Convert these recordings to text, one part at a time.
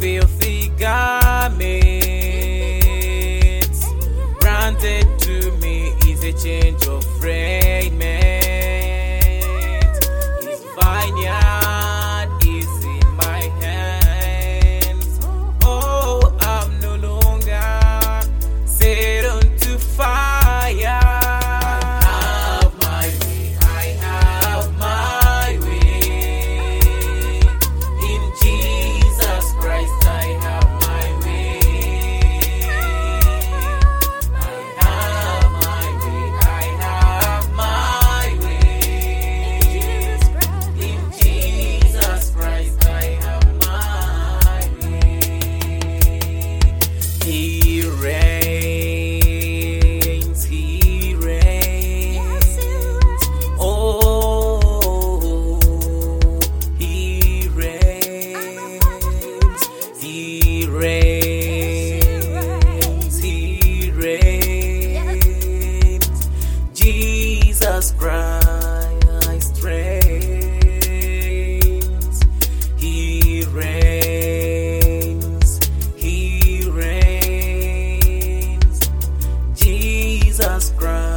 filthy garments. Granted to me is a change of raiment. His vineyard is in my hands. Oh, I'm no longer set on to fire. He reigns, he reigns. Oh, he reigns, he reigns, he reigns. Jesus Christ reigns, he reigns, he reigns. Jesus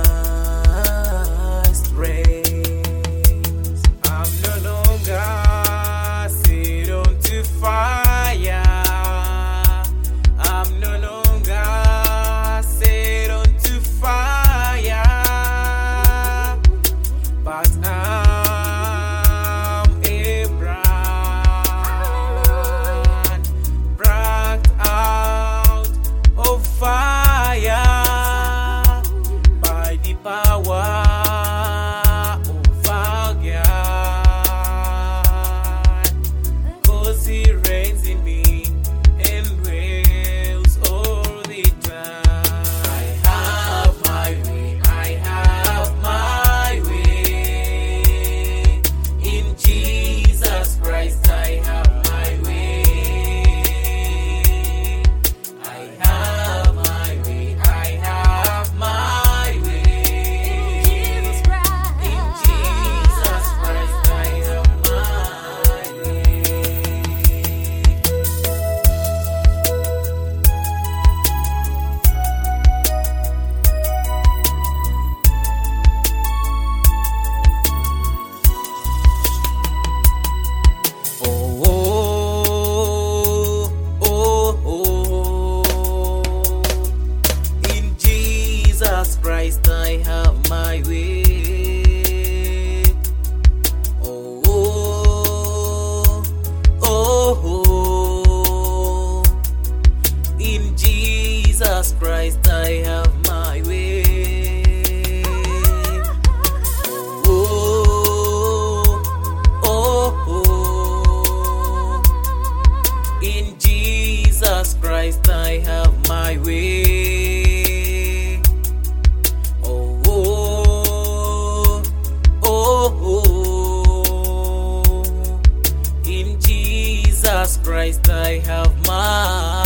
Christ reigns. I'm no longer set on to fire. I'm no longer set on to fire. But I'm a brand brought out of fire by the power of our God. 'Cause he reigns in me and dwells all the time. I have my way, I have my way. In Jesus Christ I have my way. I have my way, I have my way. In Jesus Christ I have my way. Oh, oh, oh, oh. In Jesus Christ I have my way. Oh, oh, oh. In Jesus Christ I have my way. Oh, oh, oh. In Jesus Christ I have my way. Oh, oh, oh. In Jesus Christ I have my